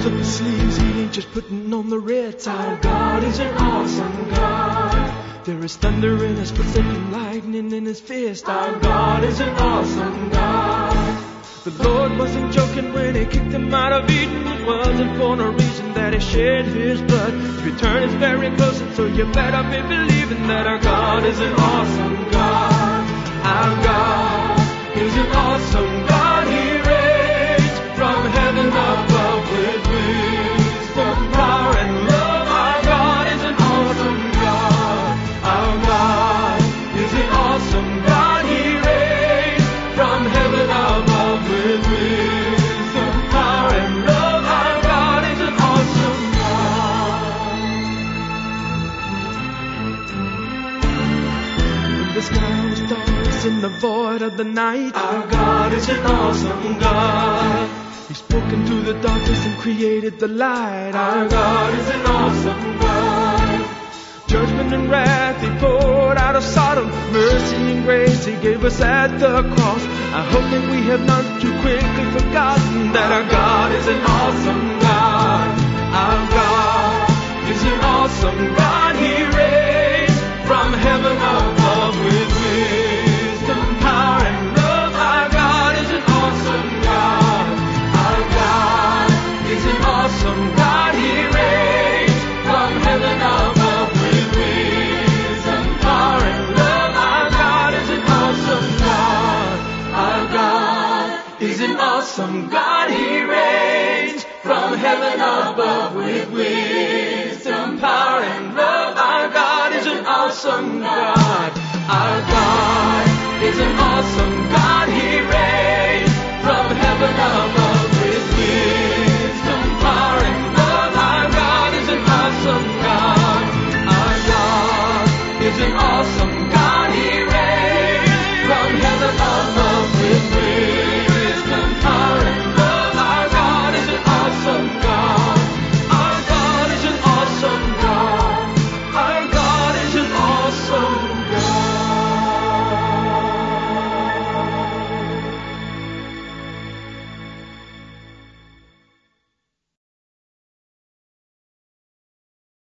rolls up his sleeves, he ain't just putting on the Ritz. Our God is an awesome God. There is thunder in his footsteps and lightning in his fist. Our God is an awesome God. The Lord wasn't joking when he kicked him out of Eden. It wasn't for no reason that he shed his blood. His return is very close, and so you better be believing that our God is an awesome God. Our God is an awesome God. He reigns from heaven above with wisdom, power, and love. Our God is an awesome God. Our God is an awesome God. He reigns from heaven above with wisdom, power, and love. Our God is an awesome God. In the sky was stars in the void of the night. Our God is an awesome God. He spoke into the darkness and created the light. Our God is an awesome God. Judgment and wrath he poured out of Sodom. Mercy and grace he gave us at the cross. I hope that we have not too quickly forgotten that our God is an awesome God. Our God